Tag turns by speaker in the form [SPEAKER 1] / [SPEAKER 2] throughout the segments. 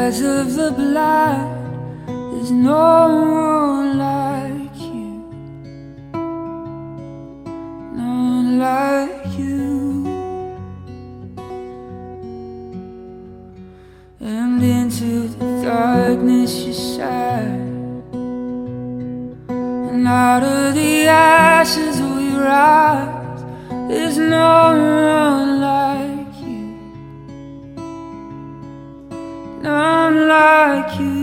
[SPEAKER 1] eyes of the blind, there's no one like you, no one like you. And into the darkness you shine, and out of the ashes we rise. There's no one like you, no one like you.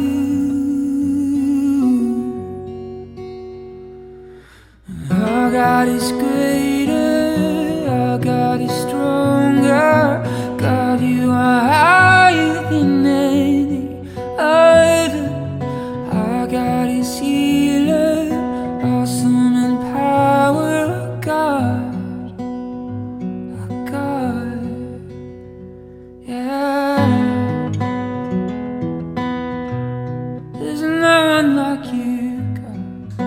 [SPEAKER 1] Our God is greater, our God is stronger. God, you are higher than any other. Our God is healer, awesome in power. Our God, yeah. There's no one like you, God.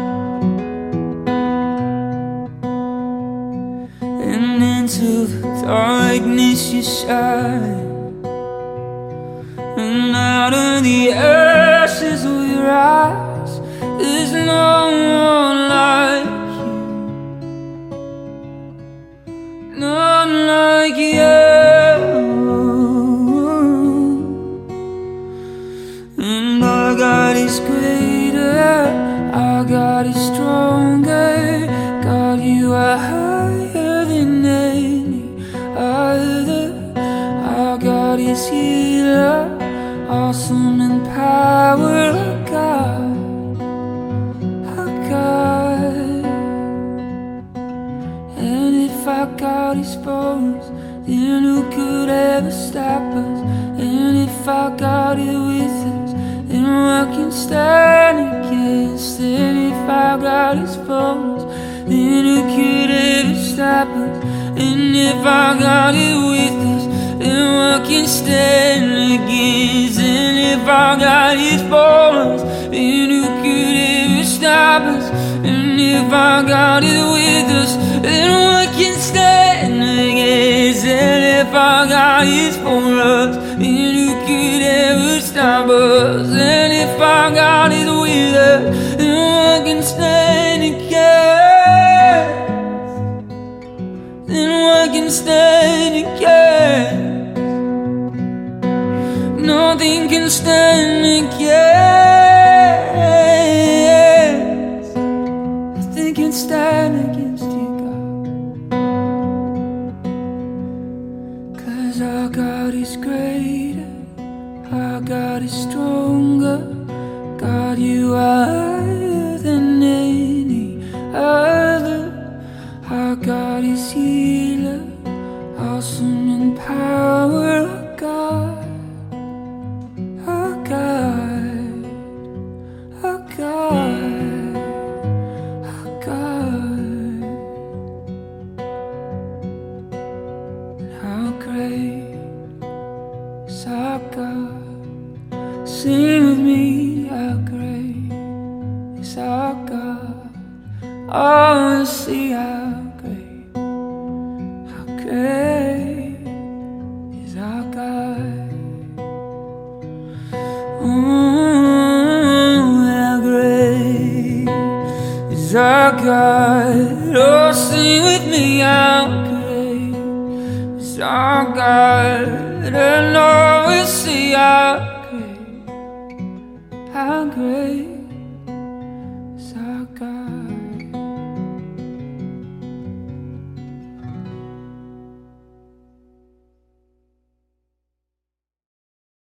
[SPEAKER 1] And into the darkness you shine, and out of the ashes we rise. There's no one like you, none like you. And our God is greater, our God is stronger. God, you are higher than any other. Our God is healer, awesome in power. Our God. And if our God is for us, then who could ever stop us? And if our God is with us, then what can stand against? And if our God is for us, then who could ever stop us? And if our God is with us, then what can stand against? And if our God is for us, then who could ever stop us? And if our God is with us, then what can stand against? And if our God is for us, then who could ever stop us? And if our God is with us, then what can stand against? Then what can stand against? Nothing can stand against. Nothing can stand against you, God. 'Cause our God is greater, our God is stronger. God, you are higher than any other. Our God is healer, awesome in power. Our God, our God, our God. How great is our God? Sing with me, how great is our God? Oh, see how great is our God. Oh, how great is our God. Oh, sing with me, how great is our God. And oh, we'll see how great